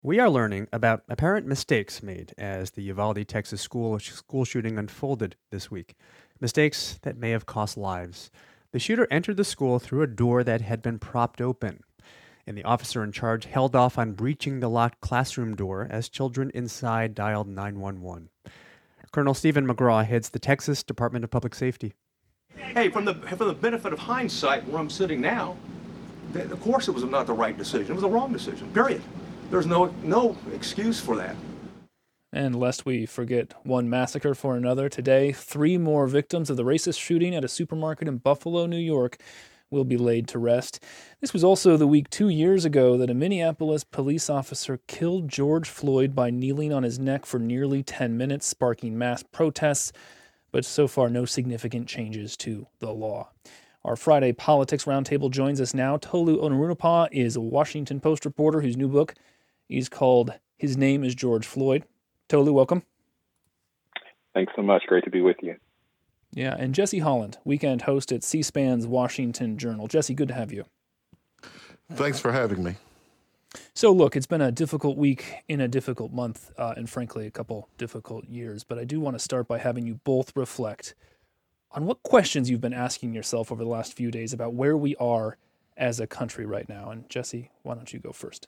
We are learning about apparent mistakes made as the Uvalde, Texas school shooting unfolded this week. Mistakes that may have cost lives. The shooter entered the school through a door that had been propped open, and the officer in charge held off on breaching the locked classroom door as children inside dialed 911. Colonel Stephen McGraw heads the Texas Department of Public Safety. Hey, from the benefit of hindsight, where I'm sitting now, of course it was not the right decision. It was the wrong decision, period. There's no excuse for that. And lest we forget one massacre for another, today, 3 more victims of the racist shooting at a supermarket in Buffalo, New York, will be laid to rest. This was also the week 2 years ago that a Minneapolis police officer killed George Floyd by kneeling on his neck for nearly 10 minutes, sparking mass protests, but so far no significant changes to the law. Our Friday Politics Roundtable joins us now. Tolu Onurunapa is a Washington Post reporter whose new book is called His Name is George Floyd. Tolu, welcome. Thanks so much. Great to be with you. Yeah, and Jesse Holland, weekend host at C-SPAN's Washington Journal. Jesse, good to have you. Thanks for having me. So look, it's been a difficult week in a difficult month, and frankly, a couple difficult years. But I do want to start by having you both reflect on what questions you've been asking yourself over the last few days about where we are as a country right now. And Jesse, why don't you go first?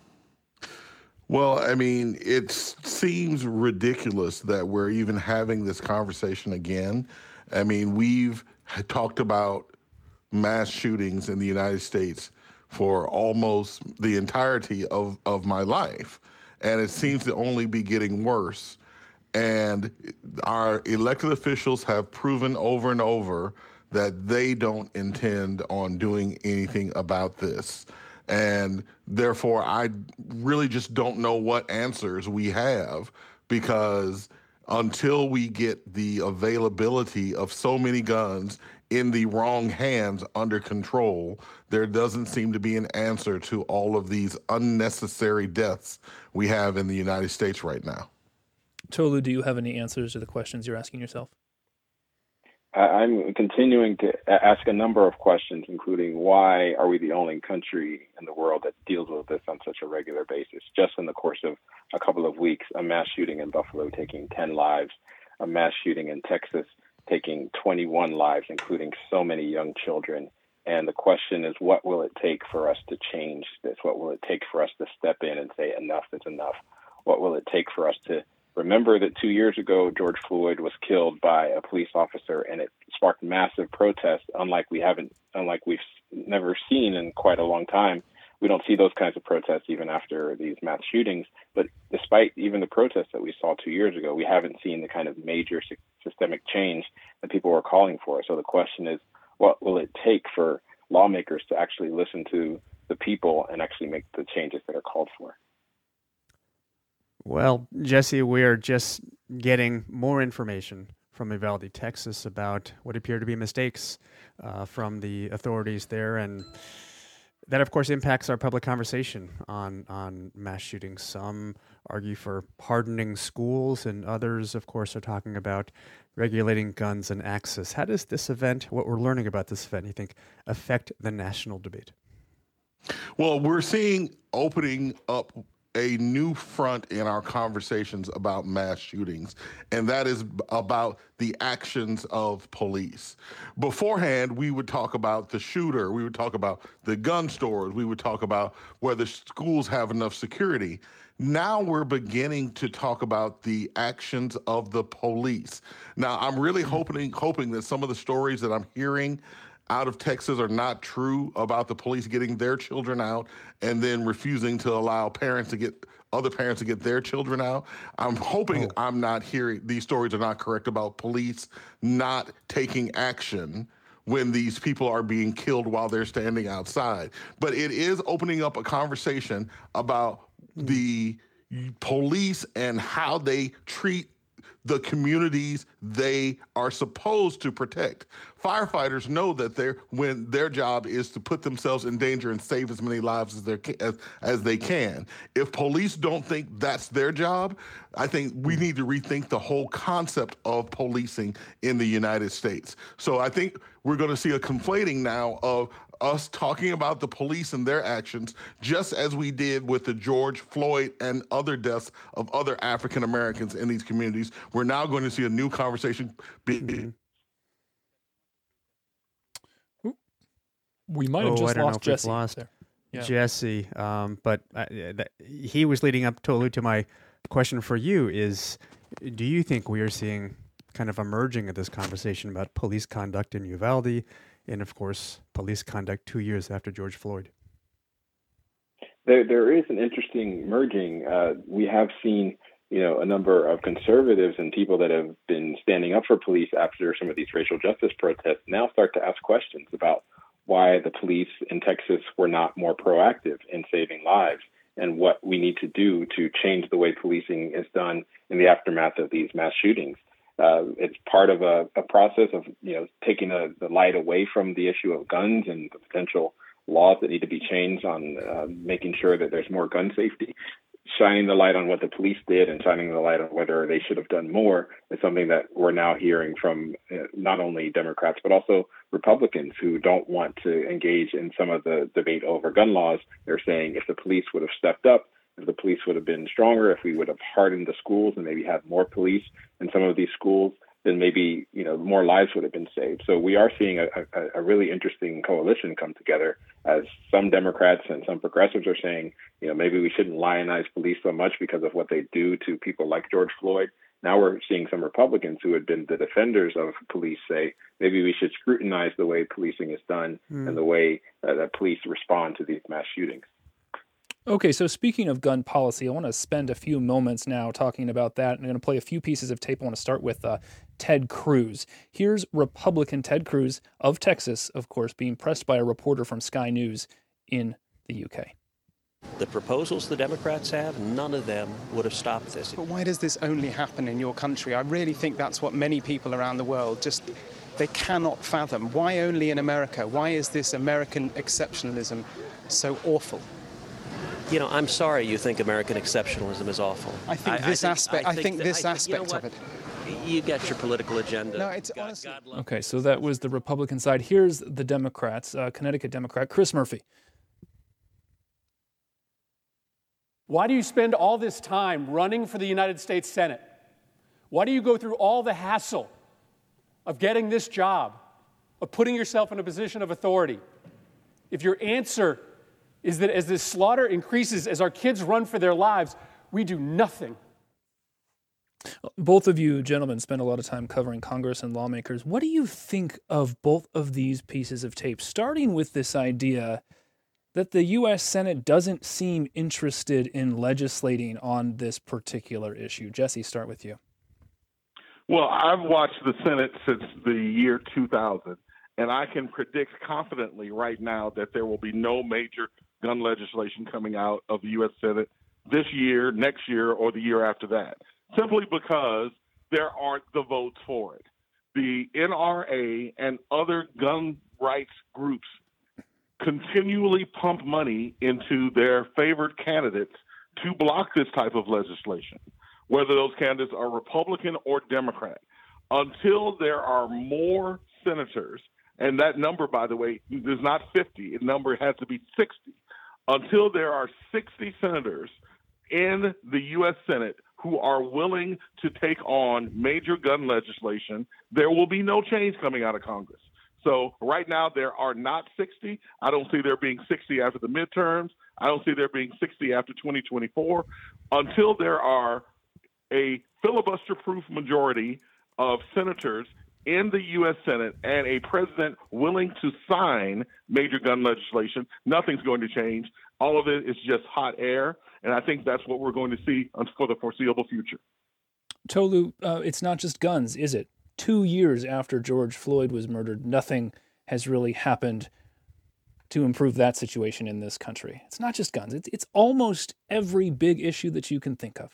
Well, I mean, it seems ridiculous that we're even having this conversation again. I mean, we've talked about mass shootings in the United States for almost the entirety of my life, and it seems to only be getting worse. And our elected officials have proven over and over that they don't intend on doing anything about this. And therefore, I really just don't know what answers we have, because until we get the availability of so many guns in the wrong hands under control, there doesn't seem to be an answer to all of these unnecessary deaths we have in the United States right now. Tolu, do you have any answers to the questions you're asking yourself? I'm continuing to ask a number of questions, including why are we the only country in the world that deals with this on such a regular basis? Just in the course of a couple of weeks, a mass shooting in Buffalo taking 10 lives, a mass shooting in Texas taking 21 lives, including so many young children. And the question is, what will it take for us to change this? What will it take for us to step in and say enough is enough? What will it take for us to remember that 2 years ago, George Floyd was killed by a police officer, and it sparked massive protests, unlike we've never seen in quite a long time. We don't see those kinds of protests even after these mass shootings. But despite even the protests that we saw 2 years ago, we haven't seen the kind of major systemic change that people were calling for. So the question is, what will it take for lawmakers to actually listen to the people and actually make the changes that are called for? Well, Jesse, we're just getting more information from Uvalde, Texas about what appear to be mistakes from the authorities there. And that, of course, impacts our public conversation on mass shootings. Some argue for hardening schools, and others, of course, are talking about regulating guns and access. How does this event, what we're learning about this event, you think, affect the national debate? Well, we're seeing opening up a new front in our conversations about mass shootings, and that is about the actions of police. Beforehand, we would talk about the shooter, we would talk about the gun stores, we would talk about whether schools have enough security. Now we're beginning to talk about the actions of the police. Now, I'm really hoping that some of the stories that I'm hearing out of Texas are not true about the police getting their children out and then refusing to allow other parents to get their children out. I'm hoping I'm not hearing these stories are not correct about police not taking action when these people are being killed while they're standing outside. But it is opening up a conversation about the police and how they treat the communities they are supposed to protect. Firefighters know that when their job is to put themselves in danger and save as many lives as they can. If police don't think that's their job, I think we need to rethink the whole concept of policing in the United States. So I think we're going to see a conflating now of us talking about the police and their actions, just as we did with the George Floyd and other deaths of other African Americans in these communities. We're now going to see a new conversation. We might have just lost Jesse. Yeah. Jesse, but he was leading up totally to my question for you is, do you think we are seeing kind of a merging of this conversation about police conduct in Uvalde and, of course, police conduct 2 years after George Floyd? There is an interesting merging. We have seen, a number of conservatives and people that have been standing up for police after some of these racial justice protests now start to ask questions about why the police in Texas were not more proactive in saving lives and what we need to do to change the way policing is done in the aftermath of these mass shootings. It's part of a process of, taking the light away from the issue of guns and the potential laws that need to be changed on making sure that there's more gun safety. Shining the light on what the police did and shining the light on whether they should have done more is something that we're now hearing from not only Democrats, but also Republicans who don't want to engage in some of the debate over gun laws. They're saying if the police would have stepped up, if the police would have been stronger, if we would have hardened the schools and maybe had more police in some of these schools, then maybe, more lives would have been saved. So we are seeing a really interesting coalition come together as some Democrats and some progressives are saying, maybe we shouldn't lionize police so much because of what they do to people like George Floyd. Now we're seeing some Republicans who had been the defenders of police say, maybe we should scrutinize the way policing is done and the way that police respond to these mass shootings. Okay, so speaking of gun policy, I want to spend a few moments now talking about that. I'm going to play a few pieces of tape. I want to start with Ted Cruz. Here's Republican Ted Cruz of Texas, of course, being pressed by a reporter from Sky News in the UK. The proposals the Democrats have, none of them would have stopped this. But why does this only happen in your country? I really think that's what many people around the world they cannot fathom. Why only in America? Why is this American exceptionalism so awful? I'm sorry you think American exceptionalism is awful. I think this aspect of it. You get your political agenda. No, it's honestly... Okay, so that was the Republican side. Here's the Democrats, Connecticut Democrat Chris Murphy. Why do you spend all this time running for the United States Senate? Why do you go through all the hassle of getting this job, of putting yourself in a position of authority? If your answer is that as this slaughter increases, as our kids run for their lives, we do nothing. Both of you gentlemen spend a lot of time covering Congress and lawmakers. What do you think of both of these pieces of tape, starting with this idea that the U.S. Senate doesn't seem interested in legislating on this particular issue? Jesse, start with you. Well, I've watched the Senate since the year 2000, and I can predict confidently right now that there will be no major gun legislation coming out of the U.S. Senate this year, next year, or the year after that, simply because there aren't the votes for it. The NRA and other gun rights groups continually pump money into their favored candidates to block this type of legislation, whether those candidates are Republican or Democrat. Until there are more senators, and that number, by the way, is not 50, the number has to be 60. Until there are 60 senators in the U.S. Senate who are willing to take on major gun legislation, there will be no change coming out of Congress. So right now there are not 60. I don't see there being 60 after the midterms. I don't see there being 60 after 2024. Until there are a filibuster-proof majority of senators in the U.S. Senate and a president willing to sign major gun legislation, nothing's going to change. All of it is just hot air, and I think that's what we're going to see for the foreseeable future. Tolu, it's not just guns, is it? 2 years after George Floyd was murdered, nothing has really happened to improve that situation in this country. It's not just guns. It's almost every big issue that you can think of.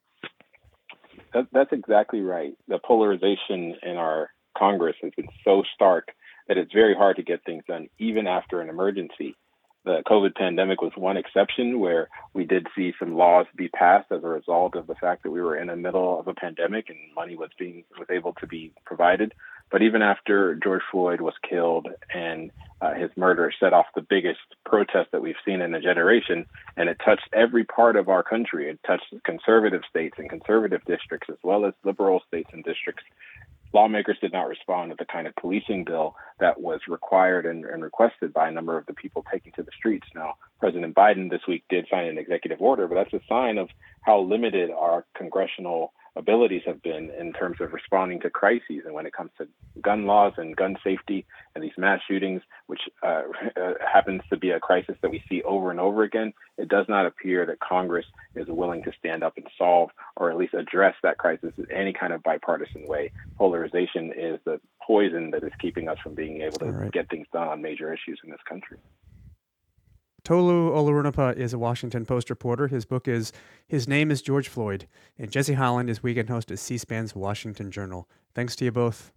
That's exactly right. The polarization in our Congress has been so stark that it's very hard to get things done, even after an emergency. The COVID pandemic was one exception where we did see some laws be passed as a result of the fact that we were in the middle of a pandemic and money was able to be provided. But even after George Floyd was killed and his murder set off the biggest protest that we've seen in a generation, and it touched every part of our country. It touched conservative states and conservative districts, as well as liberal states and districts. Lawmakers did not respond to the kind of policing bill that was required and requested by a number of the people taking to the streets. Now, President Biden this week did sign an executive order, but that's a sign of how limited our congressional abilities have been in terms of responding to crises. And when it comes to gun laws and gun safety and these mass shootings, which happens to be a crisis that we see over and over again, it does not appear that Congress is willing to stand up and solve or at least address that crisis in any kind of bipartisan way. Polarization is the poison that is keeping us from being able to get things done on major issues in this country. Tolu Olorunnipa is a Washington Post reporter. His book is His Name is George Floyd. And Jesse Holland is weekend host at C-SPAN's Washington Journal. Thanks to you both.